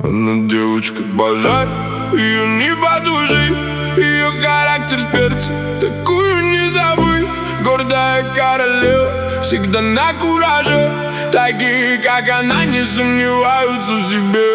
Она девочка пожар, ее не потушить. Ее характер с перцем, такую не забыть. Гордая королева, всегда на кураже. Такие, как она, не сомневаются в себе.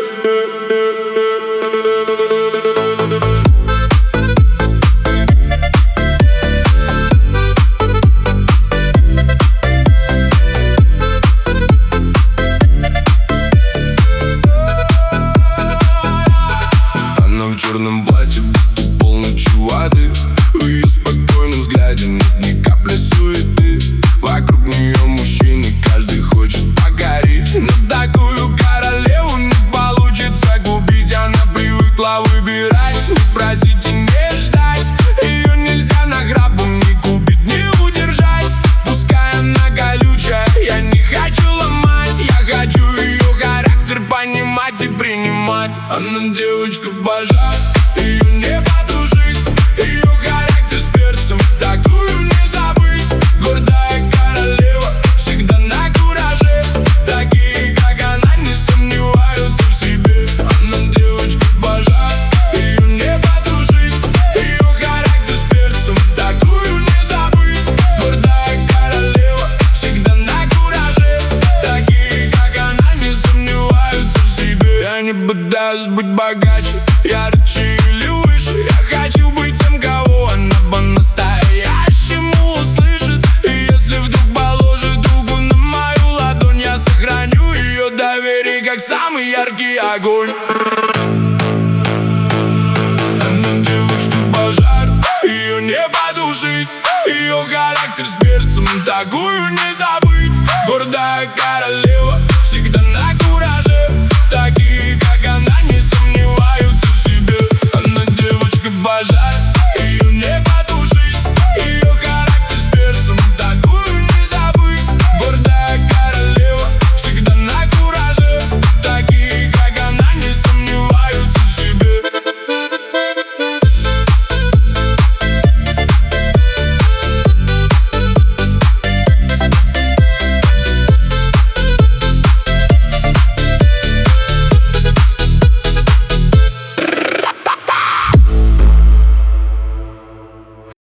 Она в черном платье, будто полночью воды. В ее спокойном взгляде нет ни капли суеты. Вокруг нее мужчины, каждый хочет покорить. Но такую королеву не получится купить. Она привыкла выбирать, не просить и не ждать. Ее нельзя награбом ни купить, ни удержать. Пускай она колючая, я не хочу ломать. Я хочу ее характер понимать и принимать. Она девочка-пожар, ее не потушить. Ее характер с перцем, такую не забыть. Гордая королева, всегда на кураже. Такие, как она, не сомневаются в себе. Она девочка-пожар, ее не потушить. Ее характер с перцем, такую не забыть. Гордая королева, всегда на кураже. Такие, как она, не сомневаются в себе. Я не пытаюсь быть богаче, ярче или выше. Я хочу быть тем, кого она по-настоящему услышит. И если вдруг положит руку на мою ладонь, я сохраню ее доверие, как самый яркий огонь. Она девочка-пожар, ее не потушить. Ее характер с перцем, такую не забыть.